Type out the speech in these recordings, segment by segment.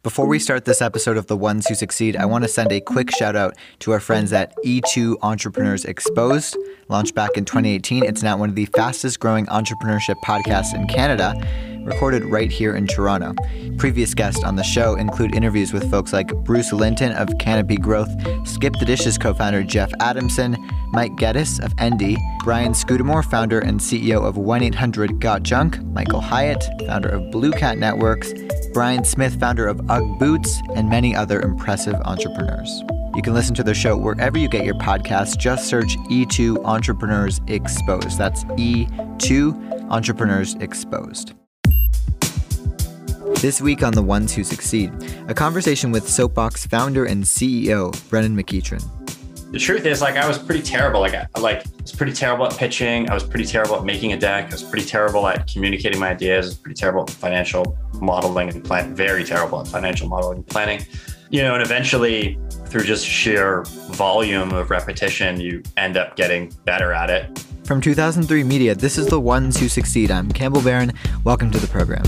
Before we start this episode of The Ones Who Succeed, I want to send a quick shout out to our friends at E2 Entrepreneurs Exposed. Launched back in 2018, it's now one of the fastest growing entrepreneurship podcasts in Canada, recorded right here in Toronto. Previous guests on the show include interviews with folks like Bruce Linton of Canopy Growth, Skip the Dishes co-founder Jeff Adamson, Mike Geddes of Endy, Brian Scudamore, founder and CEO of 1-800-GOT-JUNK, Michael Hyatt, founder of Blue Cat Networks, Brian Smith, founder of UGG Boots, and many other impressive entrepreneurs. You can listen to their show wherever you get your podcasts. Just search E2 Entrepreneurs Exposed. That's E2 Entrepreneurs Exposed. This week on The Ones Who Succeed, a conversation with Soapbox founder and CEO Brennan McEachron. The truth is, I was pretty terrible. I was pretty terrible at pitching. I was pretty terrible at making a deck. I was pretty terrible at communicating my ideas. I was pretty terrible at financial modeling and planning. Very terrible at financial modeling and planning. And eventually, through just sheer volume of repetition, you end up getting better at it. From 2003 Media, this is The Ones Who Succeed. I'm Campbell Barron. Welcome to the program.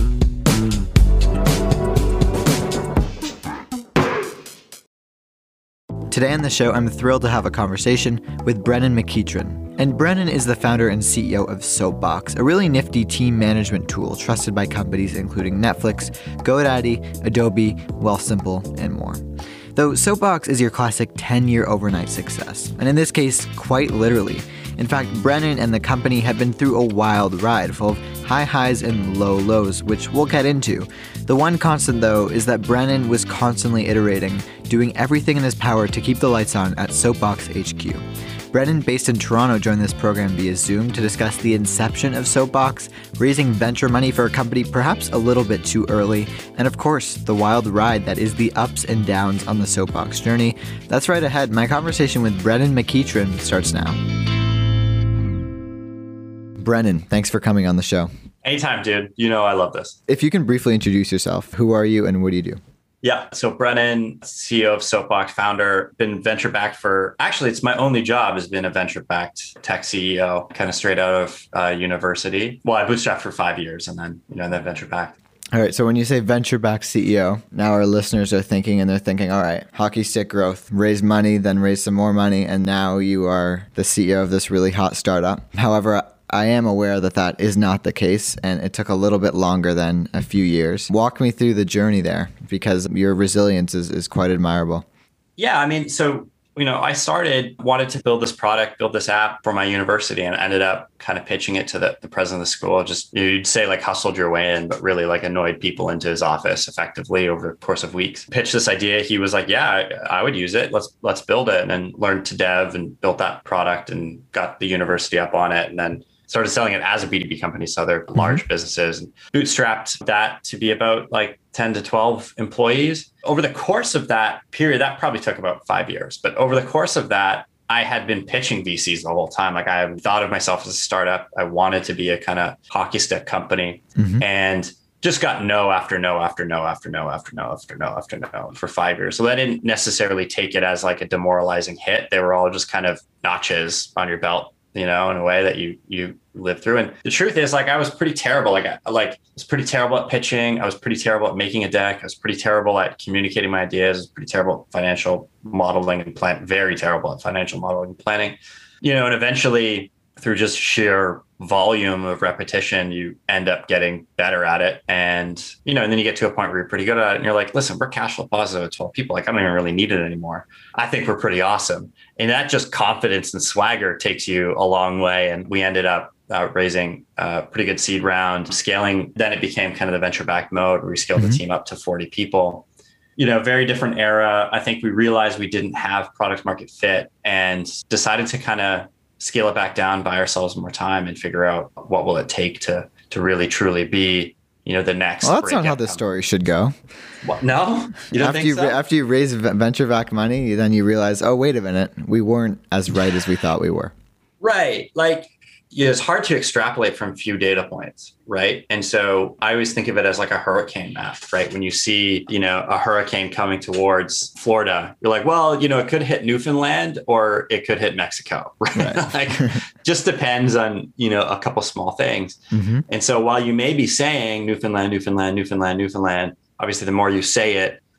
Today on the show, I'm thrilled to have a conversation with Brennan McEachron. And Brennan is the founder and CEO of Soapbox, a really nifty team management tool trusted by companies including Netflix, GoDaddy, Adobe, Wealthsimple, and more. Though Soapbox is your classic 10-year overnight success, and in this case, quite literally. In fact, Brennan and the company have been through a wild ride full of high highs and low lows, which we'll get into. The one constant, though, is that Brennan was constantly iterating, doing everything in his power to keep the lights on at Soapbox HQ. Brennan, based in Toronto, joined this program via Zoom to discuss the inception of Soapbox, raising venture money for a company perhaps a little bit too early, and of course, the wild ride that is the ups and downs on the Soapbox journey. That's right ahead. My conversation with Brennan McEachron starts now. Brennan, thanks for coming on the show. Anytime, dude. I love this. If you can briefly introduce yourself, who are you and what do you do? Yeah. So Brennan, CEO of Soapbox, founder, been venture backed it's my only job has been a venture backed tech CEO, kind of straight out of university. Well, I bootstrapped for 5 years and then venture backed. All right. So when you say venture-backed CEO, now our listeners are thinking, all right, hockey stick growth, raise money, then raise some more money. And now you are the CEO of this really hot startup. However, I am aware that that is not the case, and it took a little bit longer than a few years. Walk me through the journey there, because your resilience is quite admirable. Yeah, I wanted to build this product, build this app for my university, and ended up kind of pitching it to the president of the school. Just, you'd say hustled your way in, but really annoyed people into his office effectively over the course of weeks. Pitched this idea. He was like, yeah, I would use it. Let's build it. And then learned to dev and built that product and got the university up on it. And then started selling it as a B2B company, so they're large businesses, and bootstrapped that to be about 10 to 12 employees. Over the course of that period, that probably took about 5 years. But over the course of that, I had been pitching VCs the whole time. I thought of myself as a startup. I wanted to be a kind of hockey stick company, and just got no after no after no after no after no after no after no for 5 years. So I didn't necessarily take it as a demoralizing hit. They were all just kind of notches on your belt, in a way that you live through. And the truth is, I was pretty terrible. I was pretty terrible at pitching. I was pretty terrible at making a deck. I was pretty terrible at communicating my ideas. I was pretty terrible at financial modeling and very terrible at financial modeling and planning. And eventually, through just sheer volume of repetition, you end up getting better at it. And, and then you get to a point where you're pretty good at it. And you're like, listen, we're cash flow positive at 12 people. I don't even really need it anymore. I think we're pretty awesome. And that just confidence and swagger takes you a long way. And we ended up raising a pretty good seed round, scaling. Then it became kind of the venture-backed mode where we scaled the team up to 40 people. Very different era. I think we realized we didn't have product market fit and decided to kind of scale it back down, buy ourselves more time, and figure out what will it take to really truly be, the next. Well, that's not how this story should go. What? No, you don't think so? After you raise venture-backed money, then you realize, oh, wait a minute, we weren't as right as we thought we were. Right. It's hard to extrapolate from few data points, right? And so I always think of it as a hurricane map, right? When you see, a hurricane coming towards Florida, you're like, well, it could hit Newfoundland or it could hit Mexico, right? Just depends on, a couple small things. And so while you may be saying Newfoundland, Newfoundland, Newfoundland, Newfoundland, obviously the more you say it,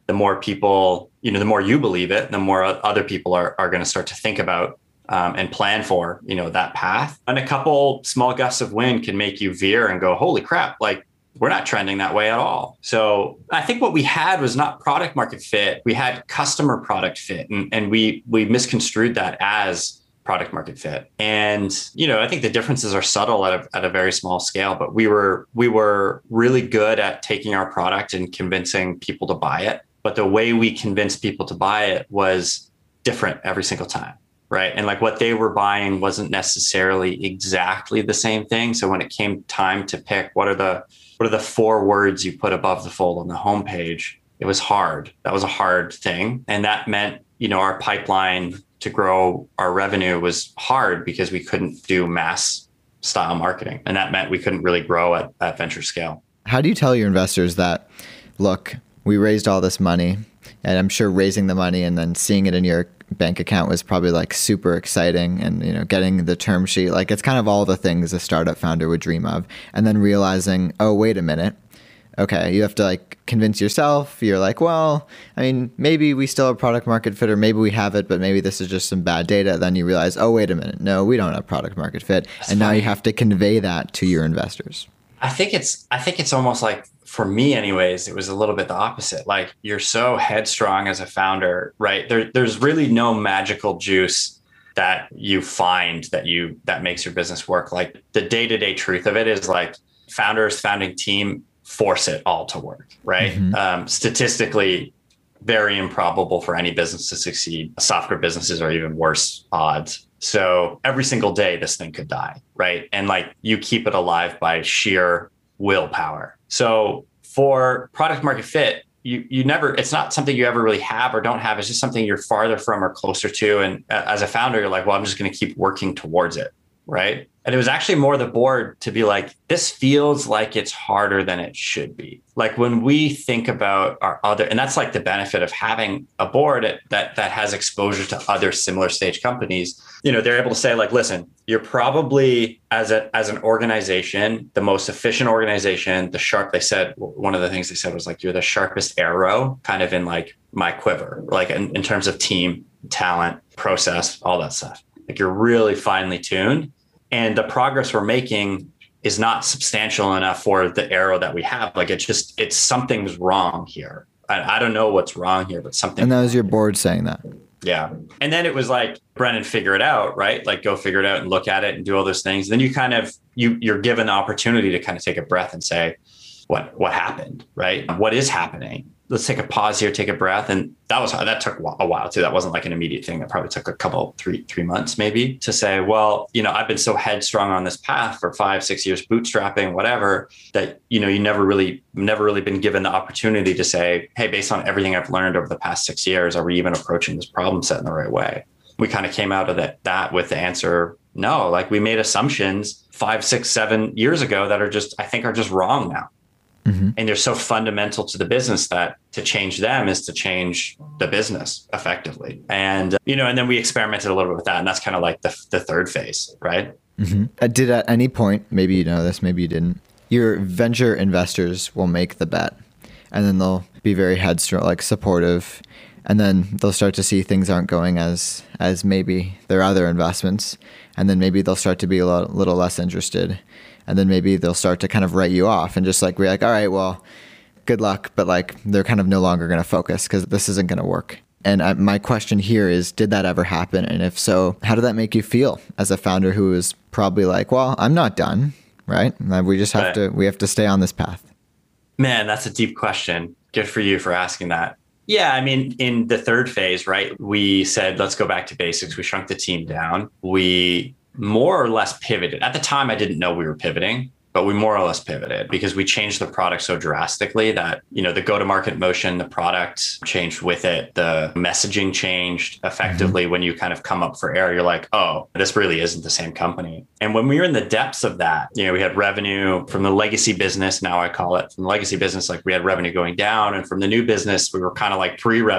the more people, the more you believe it, the more other people are going to start to think about and plan for, that path. And a couple small gusts of wind can make you veer and go, holy crap, like we're not trending that way at all. So I think what we had was not product market fit. We had customer product fit, and we misconstrued that as product market fit. And, I think the differences are subtle at a very small scale, but we were really good at taking our product and convincing people to buy it. But the way we convinced people to buy it was different every single time. Right. And like what they were buying wasn't necessarily exactly the same thing. So when it came time to pick what are the 4 words you put above the fold on the homepage, it was hard. That was a hard thing. And that meant, our pipeline to grow our revenue was hard because we couldn't do mass style marketing. And that meant we couldn't really grow at venture scale. How do you tell your investors that, look, we raised all this money, and I'm sure raising the money and then seeing it in your bank account was probably like super exciting, and getting the term sheet, like it's kind of all the things a startup founder would dream of, and then realizing, oh, wait a minute, okay, you have to like convince yourself. You're like, well, I mean, maybe we still have product market fit, or maybe we have it, but maybe this is just some bad data. Then you realize, oh, wait a minute, no, we don't have product market fit. And now you have to convey that to your investors. I think it's almost like, for me anyways, it was a little bit the opposite. Like, you're so headstrong as a founder, right? There's really no magical juice that you find that makes your business work. Like, the day-to-day truth of it is like, founding team force it all to work, right? Mm-hmm. Statistically, very improbable for any business to succeed. Software businesses are even worse odds. So every single day, this thing could die, right? And like, you keep it alive by sheer willpower. So for product market fit, you never, it's not something you ever really have or don't have. It's just something you're farther from or closer to. And as a founder, you're like, well, I'm just going to keep working towards it, right? And it was actually more the board to be like, this feels like it's harder than it should be. Like, when we think about our other, and that's like the benefit of having a board that has exposure to other similar stage companies, they're able to say like, listen, you're probably as an organization, the most efficient organization, they said, one of the things they said was like, you're the sharpest arrow kind of in like my quiver, like in terms of team, talent, process, all that stuff. Like, you're really finely tuned. And the progress we're making is not substantial enough for the arrow that we have. Like, it's something's wrong here. I don't know what's wrong here, but something. And that was your board saying that. Yeah. And then it was like, Brennan, figure it out, right? Like, go figure it out and look at it and do all those things. Then you kind of, you're given the opportunity to kind of take a breath and say, what happened, right? What is happening? Let's take a pause here, take a breath. And that took a while too. That wasn't like an immediate thing. That probably took a couple, three months maybe, to say, well, I've been so headstrong on this path for 5-6 years, bootstrapping, whatever, that, you never really been given the opportunity to say, hey, based on everything I've learned over the past 6 years, are we even approaching this problem set in the right way? We kind of came out of that with the answer, no. Like, we made assumptions 5, 6, 7 years ago that are just wrong now. Mm-hmm. And they're so fundamental to the business that to change them is to change the business effectively. And, and then we experimented a little bit with that. And that's kind of like the third phase, right? Mm-hmm. Did at any point, maybe you know this, maybe you didn't, your venture investors will make the bet, and then they'll be very headstrong, like supportive. And then they'll start to see things aren't going as maybe their other investments. And then maybe they'll start to be a little less interested. And then maybe they'll start to kind of write you off and just like be like, all right, well, good luck. But like, they're kind of no longer going to focus because this isn't going to work. And my question here is, did that ever happen? And if so, how did that make you feel as a founder who is probably like, well, I'm not done, right? We just have to stay on this path. Man, that's a deep question. Good for you for asking that. Yeah, I mean, in the third phase, right, we said, let's go back to basics. We shrunk the team down. We more or less pivoted. At the time, I didn't know we were pivoting, but we more or less pivoted because we changed the product so drastically that, the go-to-market motion, the product changed with it. The messaging changed effectively. When you kind of come up for air, you're like, oh, this really isn't the same company. And when we were in the depths of that, we had revenue from the legacy business. Now I call it from the legacy business, like we had revenue going down. And from the new business, we were kind of like pre-revenue.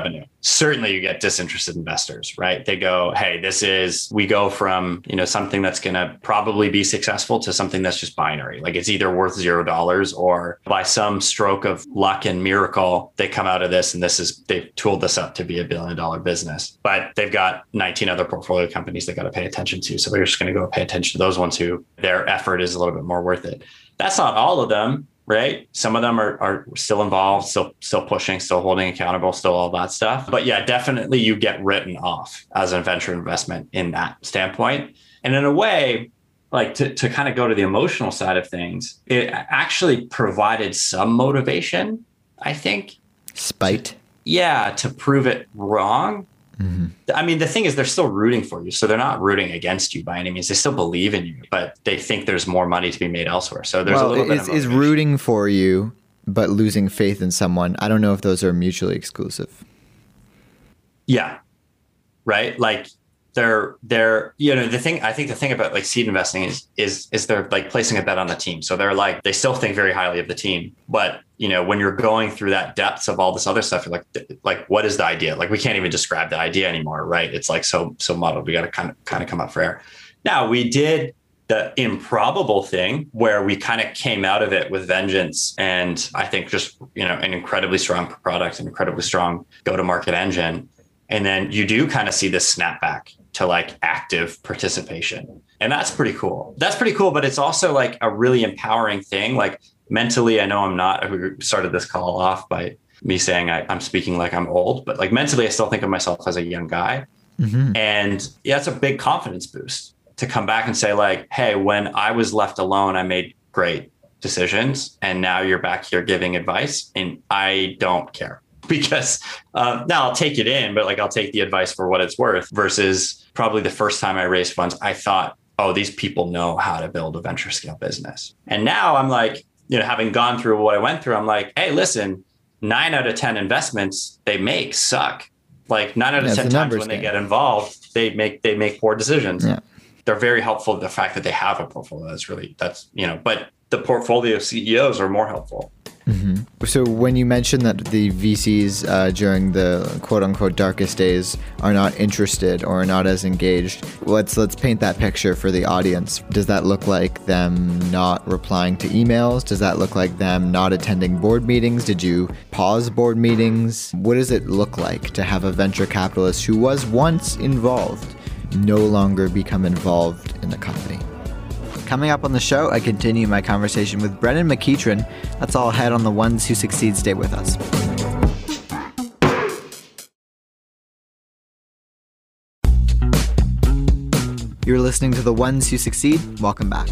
certainly you get disinterested investors, right? They go, hey, we go from, something that's going to probably be successful to something that's just binary. Like it's either worth $0 or by some stroke of luck and miracle, they come out of this and they've tooled this up to be $1 billion business, but they've got 19 other portfolio companies they got to pay attention to. So we're just going to go pay attention to those ones who their effort is a little bit more worth it. That's not all of them. Right. Some of them are still involved, still pushing, still holding accountable, still all that stuff. But yeah, definitely you get written off as a venture investment in that standpoint. And in a way, like to kind of go to the emotional side of things, it actually provided some motivation, I think. Spite. To prove it wrong. Mm-hmm. I mean, the thing is, they're still rooting for you. So they're not rooting against you by any means. They still believe in you, but they think there's more money to be made elsewhere. So there's a little bit of is rooting for you, but losing faith in someone. I don't know if those are mutually exclusive. Yeah. Right. Like the thing about like seed investing is they're like placing a bet on the team. So they're like, they still think very highly of the team, but when you're going through that depths of all this other stuff, you're like, what is the idea? Like, we can't even describe the idea anymore. Right. It's like, so muddled. We got to kind of come up for air. Now we did the improbable thing where we kind of came out of it with vengeance. And I think just, an incredibly strong product, an incredibly strong go-to-market engine. And then you do kind of see this snapback to like active participation. And that's pretty cool. But it's also like a really empowering thing. Like mentally, I know we started this call off by me saying I'm speaking like I'm old, but like mentally, I still think of myself as a young guy. Mm-hmm. And yeah, it's a big confidence boost to come back and say like, hey, when I was left alone, I made great decisions. And now you're back here giving advice and I don't care. Because now I'll take it in, but like I'll take the advice for what it's worth versus probably the first time I raised funds, I thought, oh, these people know how to build a venture scale business. And now I'm like, having gone through what I went through, I'm like, hey, listen, 9 out of 10 investments they make suck. Like 9 out of 10 times when they get involved, they make poor decisions. Yeah. They're very helpful. The fact that they have a portfolio but the portfolio CEOs are more helpful. Mm-hmm. So when you mentioned that the VCs during the quote unquote darkest days are not interested or are not as engaged, let's paint that picture for the audience. Does that look like them not replying to emails? Does that look like them not attending board meetings? Did you pause board meetings? What does it look like to have a venture capitalist who was once involved no longer become involved in the company? Coming up on the show, I continue my conversation with Brennan McEachron. That's all ahead on The Ones Who Succeed. Stay with us. You're listening to The Ones Who Succeed. Welcome back.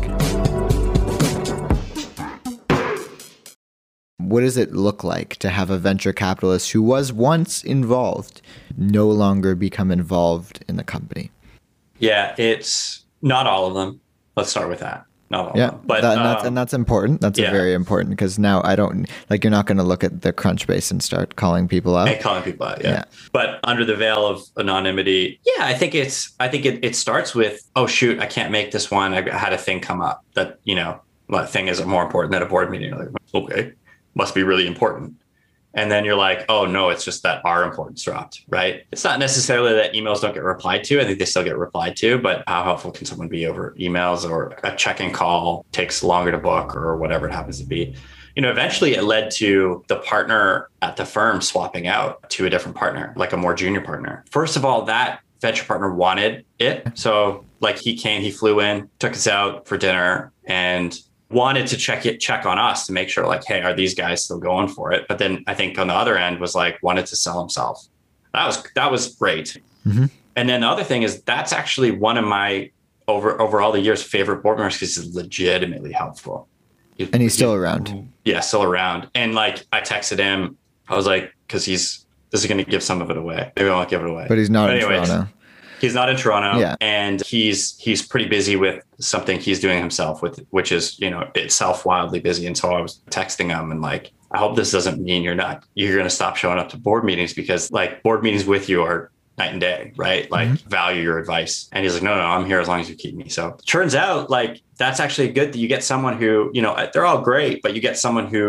What does it look like to have a venture capitalist who was once involved no longer become involved in the company? Yeah, it's not all of them. Let's start with that. Not all of them. But that's important. That's very important because now I don't like you're not going to look at the Crunchbase and start calling people out. Yeah. But under the veil of anonymity, I think it starts with, oh shoot, I can't make this one. I had a thing come up that that thing is more important than a board meeting. Like, okay, must be really important. And then you're like, oh no, it's just that our importance dropped, right? It's not necessarily that emails don't get replied to. I think they still get replied to, but how helpful can someone be over emails, or a check-in call takes longer to book, or whatever it happens to be. Eventually it led to the partner at the firm swapping out to a different partner, like a more junior partner. First of all, that venture partner wanted it. So like he flew in, took us out for dinner, and wanted to check on us to make sure like, hey, are these guys still going for it? But then I think on the other end was like, wanted to sell himself. That was great. Mm-hmm. And then the other thing is that's actually one of my over all the years favorite board members because he's legitimately helpful. And he's still around. Yeah, still around. And like I texted him, I was like, because this is going to give some of it away. Maybe I won't give it away. But he's not in Toronto. He's not in Toronto, and he's pretty busy with something he's doing himself with, which is, itself wildly busy. And so I was texting him and like, I hope this doesn't mean you're going to stop showing up to board meetings, because like board meetings with you are night and day, right? Like value your advice. And he's like, no, I'm here as long as you keep me. So turns out like, that's actually good that you get someone who, they're all great, but you get someone who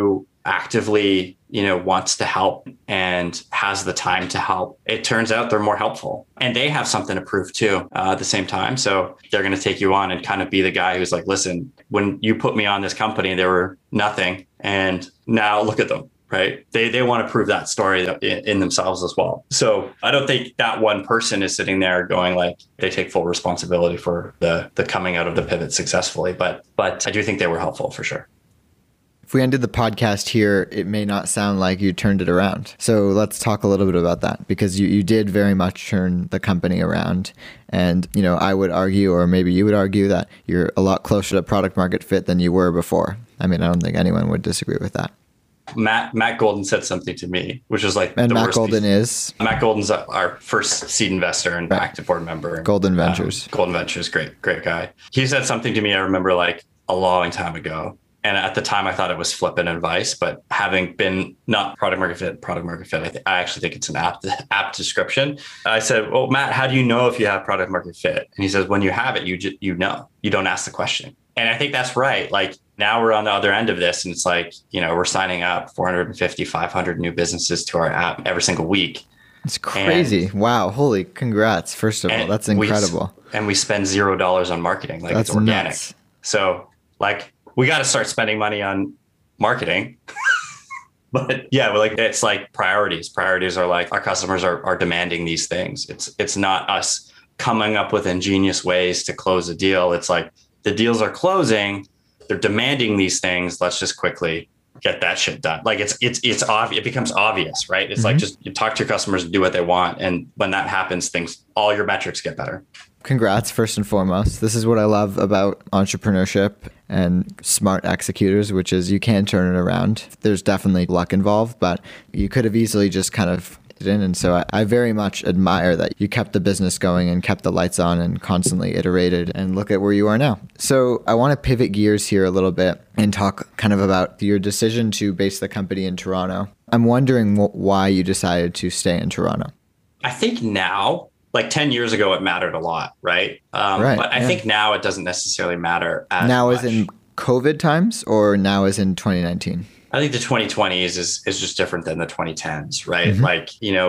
actively, wants to help and has the time to help, it turns out they're more helpful and they have something to prove too at the same time. So they're going to take you on and kind of be the guy who's like, listen, when you put me on this company, there were nothing. And now look at them. Right. They want to prove that story in themselves as well. So I don't think that one person is sitting there going like they take full responsibility for the coming out of the pivot successfully. But I do think they were helpful for sure. If we ended the podcast here, it may not sound like you turned it around. So let's talk a little bit about that, because you did very much turn the company around. And, I would argue, or maybe you would argue, that you're a lot closer to product market fit than you were before. I mean, I don't think anyone would disagree with that. Matt Golden said something to me, which was like, and Matt Golden is? Matt Golden's our first seed investor and active board member. Golden Ventures. Golden Ventures, great guy. He said something to me, I remember like a long time ago. And at the time I thought it was flippant advice, but having been not product market fit, I actually think it's an apt description. I said, well, Matt, how do you know if you have product market fit? And he says, when you have it, you know, you don't ask the question. And I think that's right. Like now we're on the other end of this and it's like, we're signing up 450, 500 new businesses to our app every single week. It's crazy. Wow. Holy congrats. First of all, that's incredible. And we spend $0 on marketing. Like that's it's organic. Nuts. So like we got to start spending money on marketing. But yeah, it's like priorities. Priorities are like our customers are demanding these things. It's not us coming up with ingenious ways to close a deal. It's like the deals are closing. They're demanding these things. Let's just quickly get that shit done. Like it's obvious. It becomes obvious, right? It's like just you talk to your customers and do what they want. And when that happens, all your metrics get better. Congrats, first and foremost. This is what I love about entrepreneurship and smart executors, which is you can turn it around. There's definitely luck involved, but you could have easily just kind of in. And so I very much admire that you kept the business going and kept the lights on and constantly iterated, and look at where you are now. So I want to pivot gears here a little bit and talk kind of about your decision to base the company in Toronto. I'm wondering why you decided to stay in Toronto. I think now, like 10 years ago, it mattered a lot, right? Right, but I think now it doesn't necessarily matter as now much. As in COVID times, or now as in 2019? I think the 2020s is just different than the 2010s, right? Mm-hmm. Like,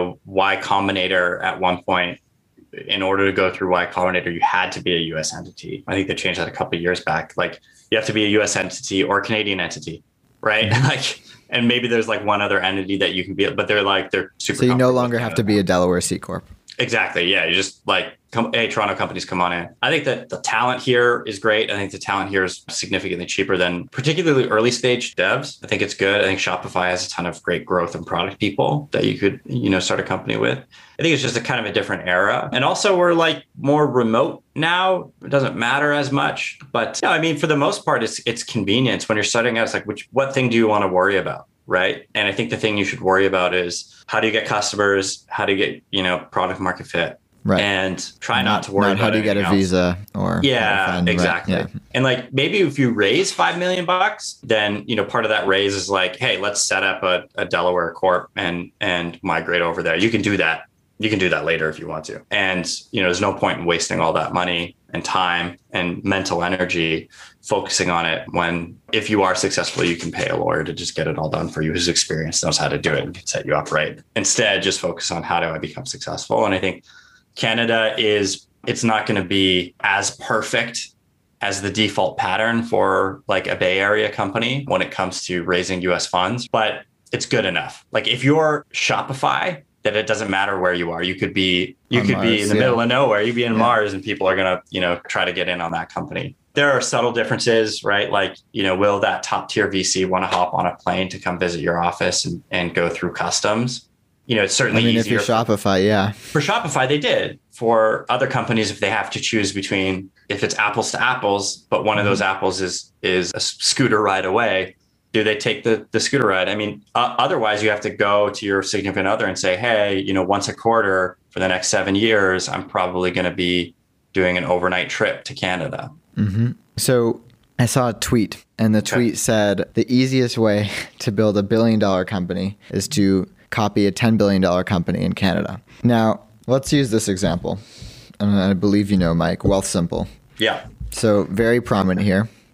Y Combinator at one point, in order to go through Y Combinator, you had to be a US entity. I think they changed that a couple of years back. Like you have to be a US entity or Canadian entity, right? Mm-hmm. Like, and maybe there's like one other entity that you can be, but they're super. So you no longer have to be a Delaware C Corp. Exactly. Yeah. You just like, hey, Toronto companies, come on in. I think that the talent here is great. I think the talent here is significantly cheaper than particularly early stage devs. I think it's good. I think Shopify has a ton of great growth and product people that you could, start a company with. I think it's just a kind of a different era. And also we're like more remote now. It doesn't matter as much, but I mean, for the most part, it's convenience. When you're starting out, it's like, what thing do you want to worry about? Right. And I think the thing you should worry about is how do you get customers? How do you get, product market fit? Right. And try not to worry about how do you get a else. visa or exactly. Right. Yeah. And like maybe if you raise $5 million, then part of that raise is like, hey, let's set up a Delaware Corp and migrate over there. You can do that. You can do that later if you want to. And there's no point in wasting all that money and time and mental energy focusing on it when, if you are successful, you can pay a lawyer to just get it all done for you, who's experienced, knows how to do it, and can set you up right. Instead, just focus on how do I become successful. And I think Canada it's not going to be as perfect as the default pattern for like a Bay Area company when it comes to raising US funds, but it's good enough. Like if you're Shopify, that it doesn't matter where you are. You could be in the middle of nowhere. You'd be in Mars, and people are going to, try to get in on that company. There are subtle differences, right? Like, will that top tier VC want to hop on a plane to come visit your office and go through customs? It's certainly easier. If you're Shopify, yeah. For Shopify, they did. For other companies, if they have to choose between, if it's apples to apples, but one of those apples is a scooter ride away, do they take the scooter ride? I mean, otherwise you have to go to your significant other and say, hey, once a quarter for the next 7 years, I'm probably going to be doing an overnight trip to Canada. Mm-hmm. So I saw a tweet, and the tweet said the easiest way to build $1 billion company is to copy a $10 billion company in Canada. Now, let's use this example. And I believe Mike, Wealthsimple. Yeah. So very prominent here.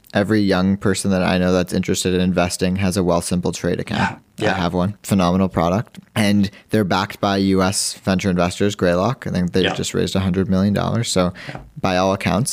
Every young person that I know that's interested in investing has a Wealthsimple trade account. Yeah. I have one. Phenomenal product. And they're backed by US venture investors, Greylock. I think they just raised $100 million. So by all accounts,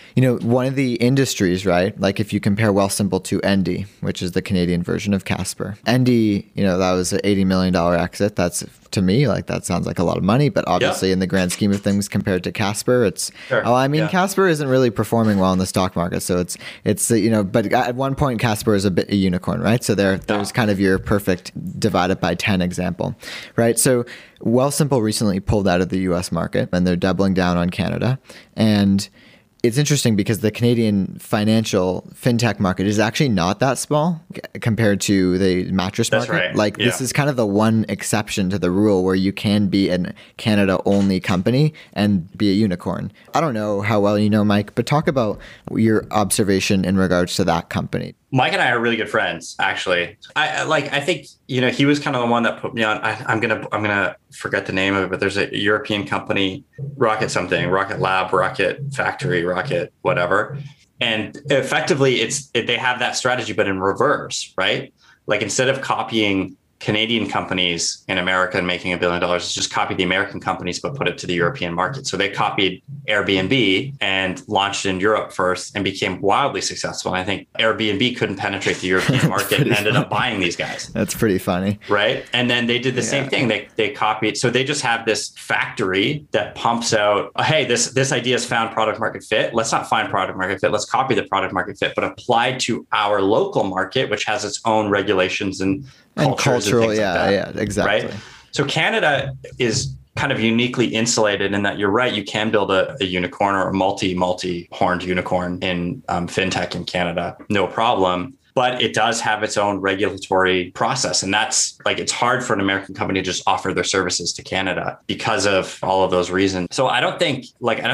one of the industries, right? Like if you compare Wealthsimple to Endy, which is the Canadian version of Casper. Endy, that was an $80 million exit. That's, to me, like that sounds like a lot of money, but obviously in the grand scheme of things compared to Casper, it's, Casper isn't really performing well in the stock market. So it's but at one point Casper is a unicorn, right? So there's kind of your perfect divided by 10 example, right? So Wealthsimple recently pulled out of the US market and they're doubling down on Canada. And it's interesting because the Canadian financial fintech market is actually not that small compared to the mattress market. That's right. Like this is kind of the one exception to the rule where you can be a Canada only company and be a unicorn. I don't know how well you know Mike, but talk about your observation in regards to that company. Mike and I are really good friends, actually. I think, he was kind of the one that put me on. I'm gonna forget the name of it, but there's a European company, Rocket something, Rocket Lab, Rocket Factory, Rocket whatever. And effectively they have that strategy, but in reverse, right? Like instead of copying Canadian companies in America and making $1 billion, it's just copy the American companies, but put it to the European market. So they copied Airbnb and launched in Europe first and became wildly successful. And I think Airbnb couldn't penetrate the European market and ended up buying these guys. That's pretty funny. Right. And then they did the same thing. They copied. So they just have this factory that pumps out, hey, this idea has found product market fit. Let's not find product market fit. Let's copy the product market fit, but apply to our local market, which has its own regulations and cultural, exactly. Right? So Canada is kind of uniquely insulated in that you're right, you can build a unicorn or a multi-horned unicorn in fintech in Canada, no problem. But it does have its own regulatory process. And that's like, it's hard for an American company to just offer their services to Canada because of all of those reasons. So I don't think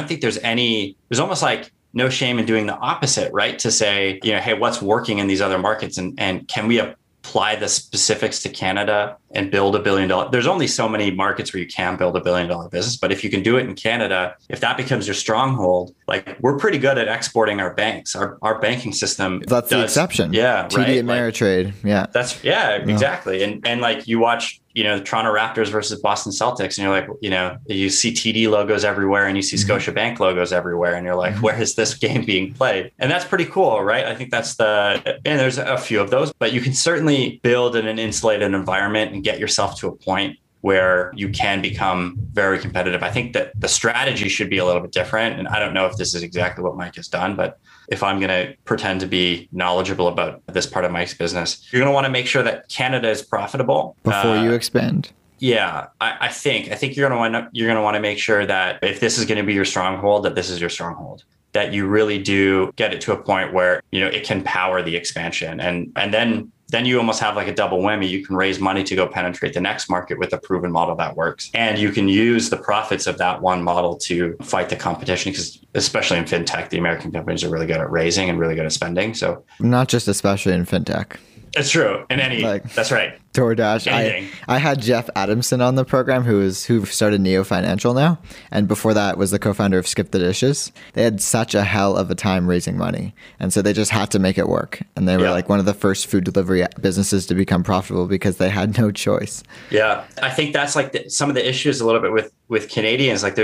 there's almost like no shame in doing the opposite, right? To say, hey, what's working in these other markets and can we apply the specifics to Canada and build $1 billion. There's only so many markets where you can build $1 billion business, but if you can do it in Canada, if that becomes your stronghold, like we're pretty good at exporting our banks. Our banking system. That's the exception. Yeah. TD Ameritrade. Exactly. And like you watch, the Toronto Raptors versus Boston Celtics, and you're like, you see TD logos everywhere and you see Scotiabank logos everywhere. And you're like, where is this game being played? And that's pretty cool, right? I think and there's a few of those, but you can certainly build in an insulated environment and get yourself to a point where you can become very competitive. I think that the strategy should be a little bit different. And I don't know if this is exactly what Mike has done, but if I'm going to pretend to be knowledgeable about this part of Mike's business, you're going to want to make sure that Canada is profitable before you expand. Yeah, I think you're going to want to make sure that if this is going to be your stronghold, that this is your stronghold, that you really do get it to a point where, it can power the expansion. And then you almost have like a double whammy. You can raise money to go penetrate the next market with a proven model that works. And you can use the profits of that one model to fight the competition, because especially in fintech, the American companies are really good at raising and really good at spending. So not just especially in fintech. It's true. In that's right. DoorDash. I had Jeff Adamson on the program who started Neo Financial now. And before that was the co-founder of Skip the Dishes. They had such a hell of a time raising money. And so they just had to make it work. And they were like one of the first food delivery businesses to become profitable because they had no choice. Yeah. I think that's like some of the issues a little bit with Canadians. Like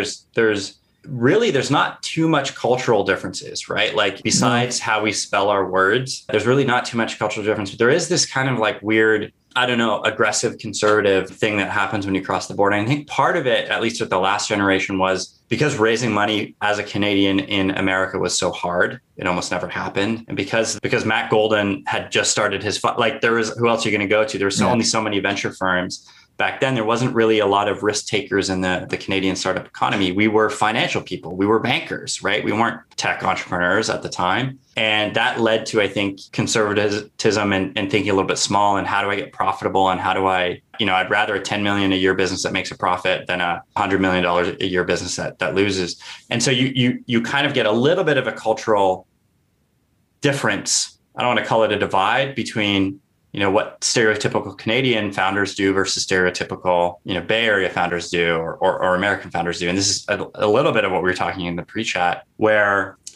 there's not too much cultural differences, right? Like besides how we spell our words, there's really not too much cultural difference. But there is this kind of like weird, I don't know, aggressive conservative thing that happens when you cross the border. And I think part of it, at least with the last generation, was because raising money as a Canadian in America was so hard. It almost never happened. And because Matt Golden had just started who else are you going to go to? There were only so many venture firms. Back then, there wasn't really a lot of risk takers in the Canadian startup economy. We were financial people. We were bankers, right? We weren't tech entrepreneurs at the time. And that led to, I think, conservatism and thinking a little bit small. And how do I get profitable? And how do I, I'd rather a $10 million a year business that makes a profit than a $100 million a year business that loses. And so you kind of get a little bit of a cultural difference. I don't want to call it a divide between what stereotypical Canadian founders do versus stereotypical, Bay Area founders do or American founders do. And this is a little bit of what we were talking in the pre-chat, where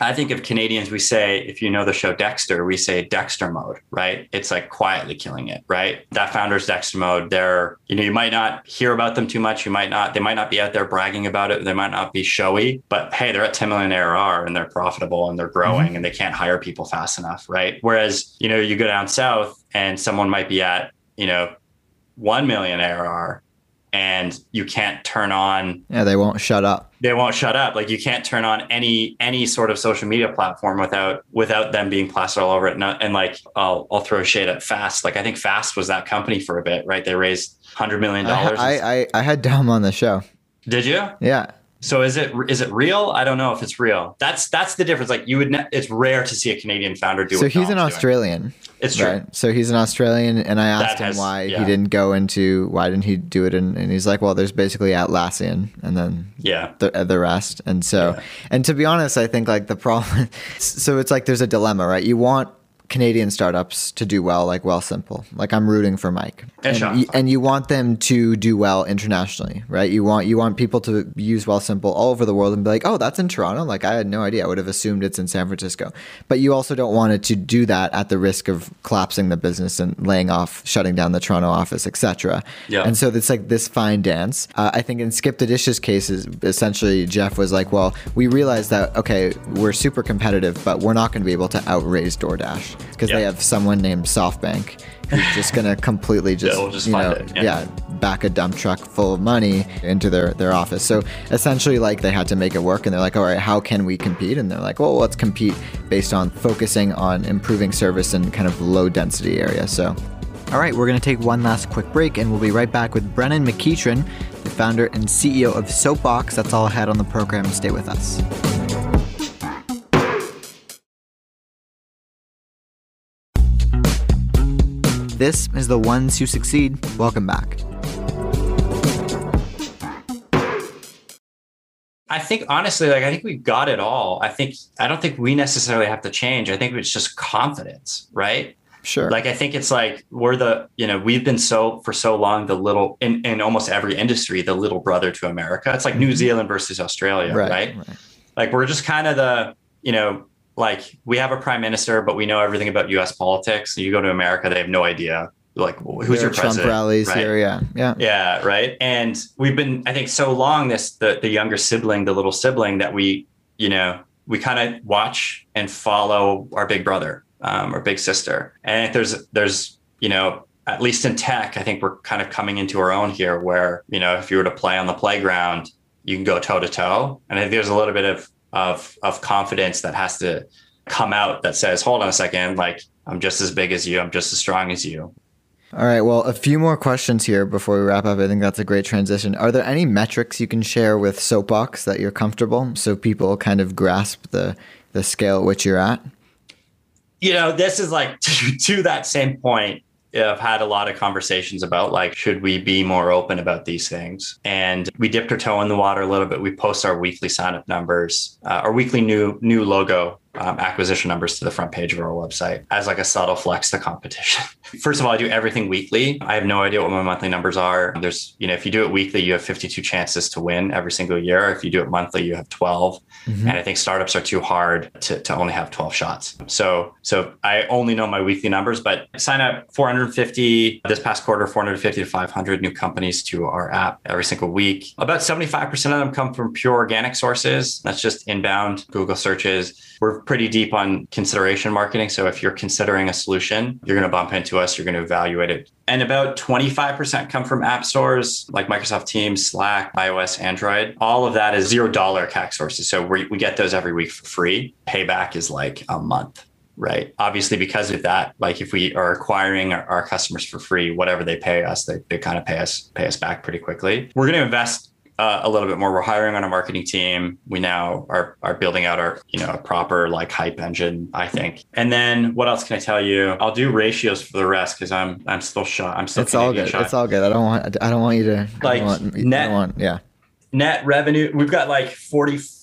I think of Canadians, we say, if you know the show Dexter, we say Dexter mode, right? It's like quietly killing it, right? That founder's Dexter mode. They're, you might not hear about them too much. They might not be out there bragging about it. They might not be showy, but hey, they're at 10 million ARR and they're profitable and they're growing and they can't hire people fast enough, right? Whereas, you go down south and someone might be at, 1 million ARR and you can't turn on. Yeah, they won't shut up. They won't shut up. Like you can't turn on any sort of social media platform without them being plastered all over it. And like I'll throw shade at Fast. Like I think Fast was that company for a bit, right? They raised $100 million. I had Dom on the show. Did you? Yeah. So is it real? I don't know if it's real. That's the difference. Like it's rare to see a Canadian founder do. So he's an Australian. Doing. It's true. Right? So he's an Australian, and I asked him why he didn't do it, and he's like, well, there's basically Atlassian, and then the rest, and so and to be honest, I think like the problem. So it's like there's a dilemma, right? You want Canadian startups to do well, like Wealthsimple. Like I'm rooting for Mike, and you want them to do well internationally, right? You want people to use Wealthsimple all over the world and be like, oh, that's in Toronto. Like I had no idea. I would have assumed it's in San Francisco. But you also don't want it to do that at the risk of collapsing the business and laying off, shutting down the Toronto office, etc. Yeah. And so it's like this fine dance. I think in Skip the Dishes cases, essentially Jeff was like, well, we realized that okay, we're super competitive, but we're not going to be able to outraise DoorDash. Because they have someone named SoftBank who's just going to completely back a dump truck full of money into their office. So essentially, like they had to make it work, and they're like, all right, how can we compete? And they're like, well, let's compete based on focusing on improving service in kind of low density areas. So, all right, we're going to take one last quick break, and we'll be right back with Brennan McEachern, the founder and CEO of Soapbox. That's all I had on the program. Stay with us. This is The Ones Who Succeed. Welcome back. I think honestly, I think we got it all. I don't think we necessarily have to change. I think it's just confidence, right? Sure. Like, I think it's like we've been for so long, the little, in almost every industry, the little brother to America. It's like New Zealand versus Australia, right? Like we're just kind of like we have a prime minister, but we know everything about U.S. politics. You go to America, they have no idea. Like who's your president? Trump rallies right? here, yeah, right. And we've been, I think, so long the younger sibling, the little sibling that we kind of watch and follow our big brother, or big sister. And there's at least in tech, I think we're kind of coming into our own here, where if you were to play on the playground, you can go toe to toe. And I think there's a little bit of confidence that has to come out that says, hold on a second, like I'm just as big as you. I'm just as strong as you. All right. Well, a few more questions here before we wrap up. I think that's a great transition. Are there any metrics you can share with Soapbox that you're comfortable so people kind of grasp the scale at which you're at? This is like to that same point. I've had a lot of conversations about like, should we be more open about these things? And we dipped our toe in the water a little bit. We post our weekly sign-up numbers, our weekly new logo acquisition numbers to the front page of our website as like a subtle flex to competition. First of all, I do everything weekly. I have no idea what my monthly numbers are. There's, if you do it weekly, you have 52 chances to win every single year. If you do it monthly, you have 12. Mm-hmm. And I think startups are too hard to only have 12 shots. So I only know my weekly numbers, but sign up 450 this past quarter, 450 to 500 new companies to our app every single week. About 75% of them come from pure organic sources. That's just inbound Google searches. We're pretty deep on consideration marketing. So if you're considering a solution, you're going to bump into us, you're going to evaluate it. And about 25% come from app stores like Microsoft Teams, Slack, iOS, Android. All of that is $0 CAC sources. So we get those every week for free. Payback is like a month, right? Obviously, because of that, like if we are acquiring our customers for free, whatever they pay us, they kind of pay us back pretty quickly. We're going to invest a little bit more. We're hiring on a marketing team. We now are building out our, a proper like hype engine, I think. And then what else can I tell you? I'll do ratios for the rest because I'm still shy. I'm still. It's all good. Shy. It's all good. I don't want you to net revenue. We've got like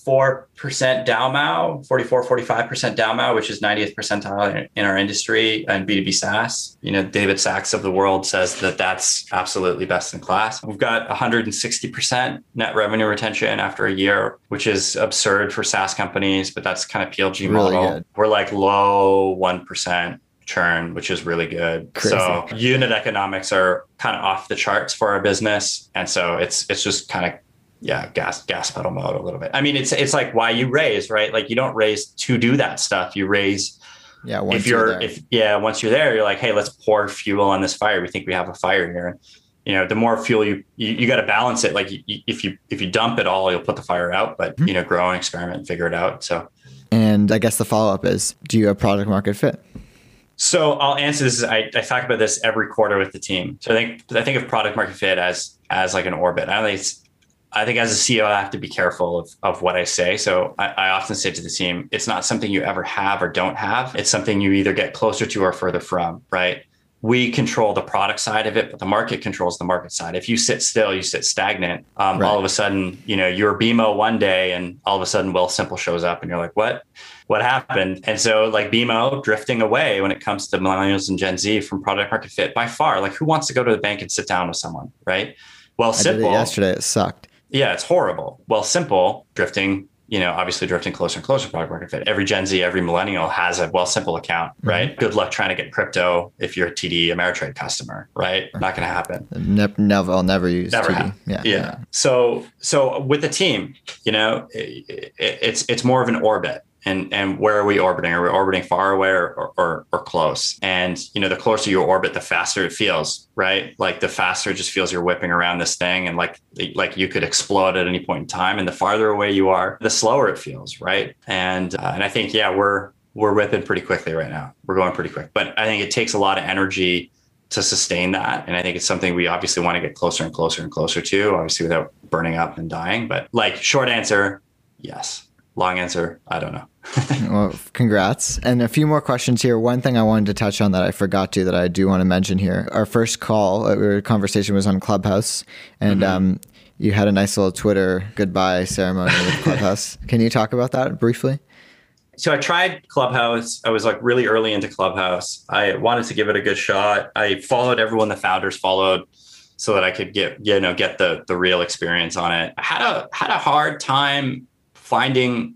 DAOMAO, 45% DAOMAO, which is 90th percentile in our industry and B2B SaaS. David Sachs of the world says that that's absolutely best in class. We've got 160% net revenue retention after a year, which is absurd for SaaS companies, but that's kind of PLG really model. Good. We're like low 1% churn, which is really good. Crazy. So unit economics are kind of off the charts for our business. And so it's just kind of, gas pedal mode a little bit. I mean, it's like why you raise, right? Like you don't raise to do that stuff. You raise once you're there, you're like, hey, let's pour fuel on this fire. We think we have a fire here. And the more fuel you got to balance it. Like if you dump it all, you'll put the fire out, but grow and experiment and figure it out. So, and I guess the follow-up is, do you have product market fit? So I'll answer this. I talk about this every quarter with the team. So I think of product market fit as like an orbit. I think as a CEO, I have to be careful of what I say. So I often say to the team, it's not something you ever have or don't have. It's something you either get closer to or further from, right? We control the product side of it, but the market controls the market side. If you sit still, you sit stagnant. Right. All of a sudden, you're BMO one day and all of a sudden Wealthsimple shows up and you're like, what happened? And so like BMO drifting away when it comes to millennials and Gen Z from product market fit by far. Like who wants to go to the bank and sit down with someone, right? Wealthsimple. I did it yesterday. It sucked. Yeah, it's horrible. Wealthsimple drifting, obviously drifting closer and closer to product market fit. Every Gen Z, every millennial has a Wealthsimple account, right? Good luck trying to get crypto if you're a TD Ameritrade customer, right? Not going to happen. I'll never use TD. Yeah. So with the team, it's more of an orbit. And where are we orbiting? Are we orbiting far away or close? And, the closer you orbit, the faster it feels, right? Like the faster it just feels you're whipping around this thing and like you could explode at any point in time. And the farther away you are, the slower it feels, right? And I think, we're whipping pretty quickly right now. We're going pretty quick, but I think it takes a lot of energy to sustain that. And I think it's something we obviously want to get closer and closer and closer to, obviously without burning up and dying. But like short answer, yes. Long answer, I don't know. Well, congrats. And a few more questions here. One thing I wanted to touch on that I forgot to, that I do want to mention here. Our first call, our conversation was on Clubhouse, and you had a nice little Twitter goodbye ceremony with Clubhouse. Can you talk about that briefly? So I tried Clubhouse. I was like really early into Clubhouse. I wanted to give it a good shot. I followed everyone the founders followed so that I could get the real experience on it. I had a hard time finding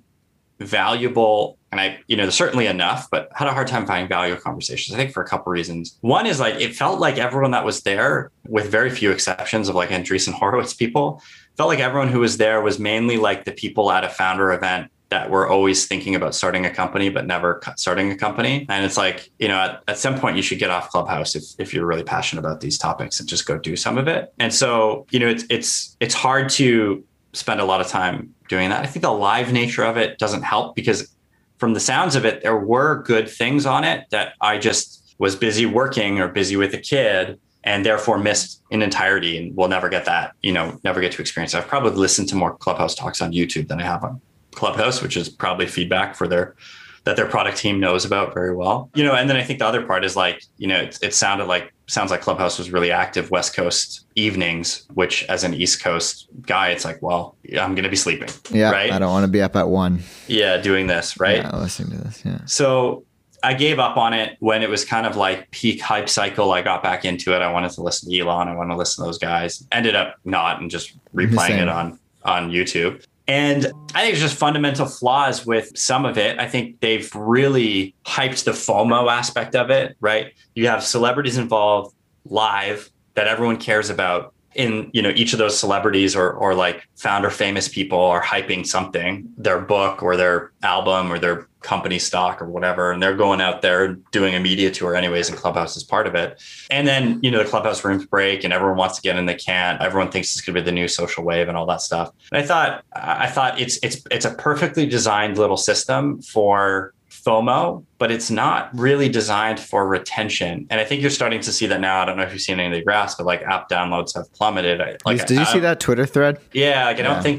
valuable, and there's certainly enough, but had a hard time finding valuable conversations, I think for a couple of reasons. One is like, it felt like everyone that was there, with very few exceptions of like Andreessen Horowitz people, felt like everyone who was there was mainly like the people at a founder event that were always thinking about starting a company, but never starting a company. And it's like, at some point you should get off Clubhouse if you're really passionate about these topics and just go do some of it. And so, it's hard to spend a lot of time doing that. I think the live nature of it doesn't help because from the sounds of it, there were good things on it that I just was busy working or busy with a kid and therefore missed in entirety and will never get that, never get to experience. I've probably listened to more Clubhouse talks on YouTube than I have on Clubhouse, which is probably feedback that their product team knows about very well. And then I think the other part is like, it sounds like Clubhouse was really active West Coast evenings, which as an East Coast guy, it's like, well, I'm going to be sleeping. Yeah. Right. I don't want to be up at 1. Yeah. Doing this. Right. Yeah. Listening to this. Yeah. So I gave up on it when it was kind of like peak hype cycle. I got back into it. I wanted to listen to Elon. I wanted to listen to those guys. Ended up not, and just replaying it on YouTube. And I think there's just fundamental flaws with some of it. I think they've really hyped the FOMO aspect of it, right? You have celebrities involved live that everyone cares about. In each of those celebrities or like founder famous people are hyping something, their book or their album or their company stock or whatever, and they're going out there doing a media tour anyways, and Clubhouse is part of it. And then the Clubhouse rooms break and everyone wants to get in, they can't. Everyone thinks it's going to be the new social wave and all that stuff. And I thought it's a perfectly designed little system for FOMO, but it's not really designed for retention. And I think you're starting to see that now. I don't know if you've seen any of the graphs, but like app downloads have plummeted. Did you see that Twitter thread? Yeah. I don't think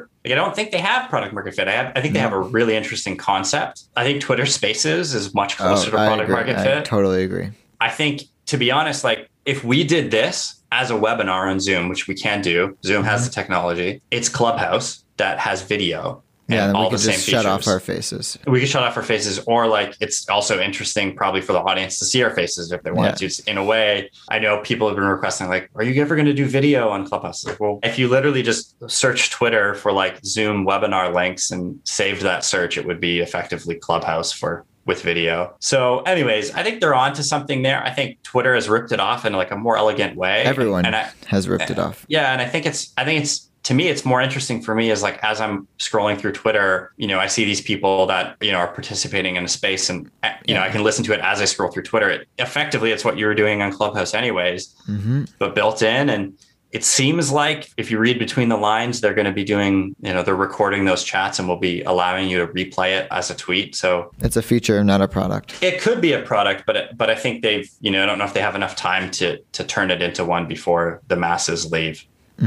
they have product market fit. I think they have a really interesting concept. I think Twitter Spaces is much closer to product market fit. I totally agree. I think, to be honest, like if we did this as a webinar on Zoom, which we can do, Zoom has the technology, it's Clubhouse that has video. Yeah, and then all we could the same just shut off features. our faces. We could shut off our faces, or like it's also interesting probably for the audience to see our faces if they want to. In a way, I know people have been requesting like, are you ever going to do video on Clubhouse? Like, well, if you literally just search Twitter for like Zoom webinar links and saved that search, it would be effectively Clubhouse with video. So anyways, I think they're on to something there. I think Twitter has ripped it off in like a more elegant way. Everyone has ripped it off. Yeah. And I think it's to me, it's more interesting for me is like, as I'm scrolling through Twitter, I see these people that, are participating in a space and, I can listen to it as I scroll through Twitter. Effectively, it's what you were doing on Clubhouse anyways, but built in. And it seems like if you read between the lines, they're going to be doing, they're recording those chats and will be allowing you to replay it as a tweet. So it's a feature, not a product. It could be a product, but I think they've, I don't know if they have enough time to turn it into one before the masses leave.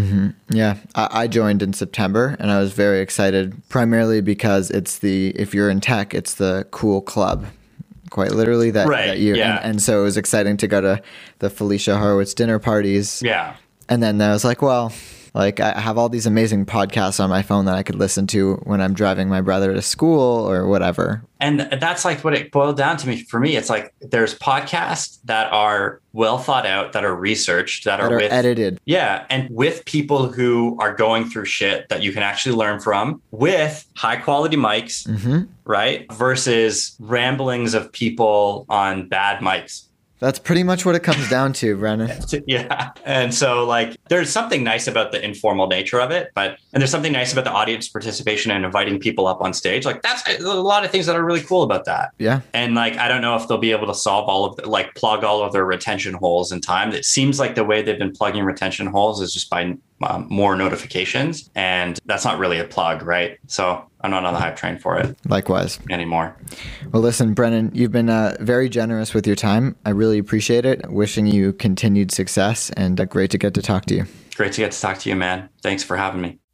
Yeah, I joined in September and I was very excited, primarily because if you're in tech, it's the cool club. Quite literally that year. Yeah. And so it was exciting to go to the Felicia Horowitz dinner parties. Yeah. And then I was like, well, like I have all these amazing podcasts on my phone that I could listen to when I'm driving my brother to school or whatever. And that's like what it boiled down to for me. It's like there's podcasts that are well thought out, that are researched, that are edited. Yeah. And with people who are going through shit that you can actually learn from, with high quality mics, right? Versus ramblings of people on bad mics. That's pretty much what it comes down to, Brennan. Yeah. And so like, there's something nice about the informal nature of it, and there's something nice about the audience participation and inviting people up on stage. Like that's a lot of things that are really cool about that. Yeah. And like, I don't know if they'll be able to solve plug all of their retention holes in time. It seems like the way they've been plugging retention holes is just by more notifications. And that's not really a plug, right? So I'm not on the hype train for it. Likewise. Anymore. Well, listen, Brennan, you've been very generous with your time. I really appreciate it. Wishing you continued success and great to get to talk to you. Great to get to talk to you, man. Thanks for having me.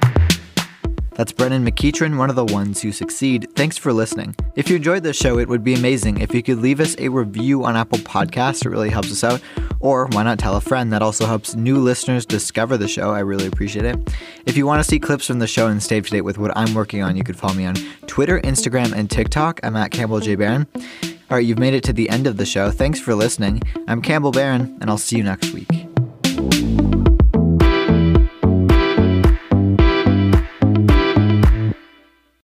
That's Brennan McEachern, one of the ones who succeed. Thanks for listening. If you enjoyed this show, it would be amazing if you could leave us a review on Apple Podcasts. It really helps us out. Or why not tell a friend? That also helps new listeners discover the show. I really appreciate it. If you want to see clips from the show and stay up to date with what I'm working on, you could follow me on Twitter, Instagram, and TikTok. I'm at Campbell J. Barron. All right, you've made it to the end of the show. Thanks for listening. I'm Campbell Barron, and I'll see you next week.